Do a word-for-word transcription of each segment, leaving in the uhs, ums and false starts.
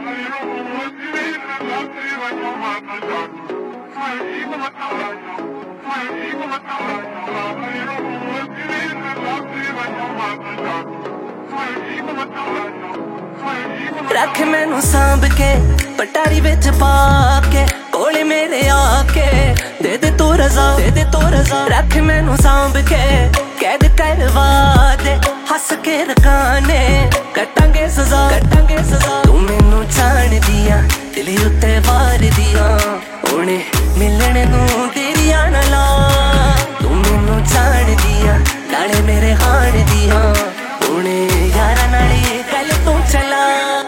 रख मैनू सांभ के पटारी विच पा के कोले मेरे आके दे दे तू रजा, दे दे तू रजा। रख मैनू सांभ के कैद करवा दे, हस के रकाने कटांगे सजा, कटांगे सजा। तू मैनू जान दिया दिल उत्ते वार दिया, उन्हें मिलने नू तेरिया ना ला। तू मैनू जान दिया नाले मेरे हाण दिया, उन्हें यारा नाले कल तू चला।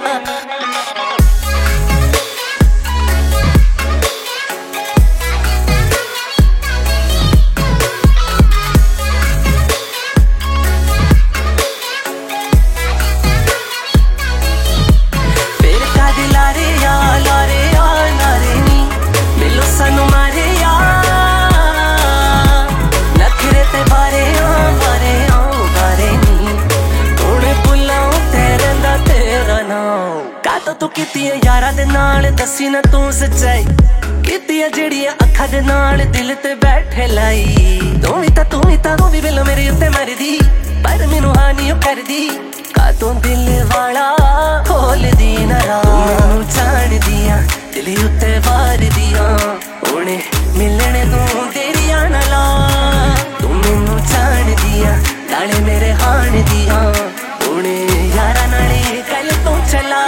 तू कीतियां यारा दे नाल दसी ना तू सच्चाई, कीतियां जेड़ियां अखा दे नाल दिल ते बैठे लाई। तू भी ता तू भी ता तू भी बिलो मेरे उत्ते मरदी, पर मैनू हानी कर दी का तू दिल वाला खोल दी ना राह। मैनू जान दिया दिल उत्ते वार दिया, उन्हें मिलने तू तेरिया ना ला। तू मैनू जान दिया नाले मेरे हाण दिया, उन्हें यारा नाले कल तू चला।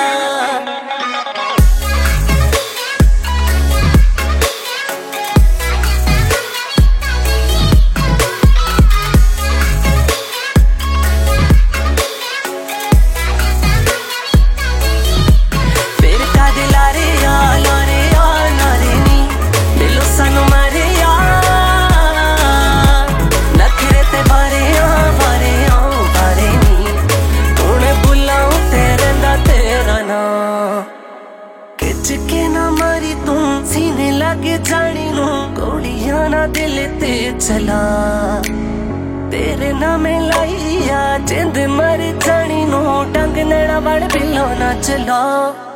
के ना मारी तू सीने लगे जानी नू, गोलियां ना दिल ते चला। तेरे नाम लाइया जिंद मर जानी नू, डंग नैना वड़ बिलो ना चला।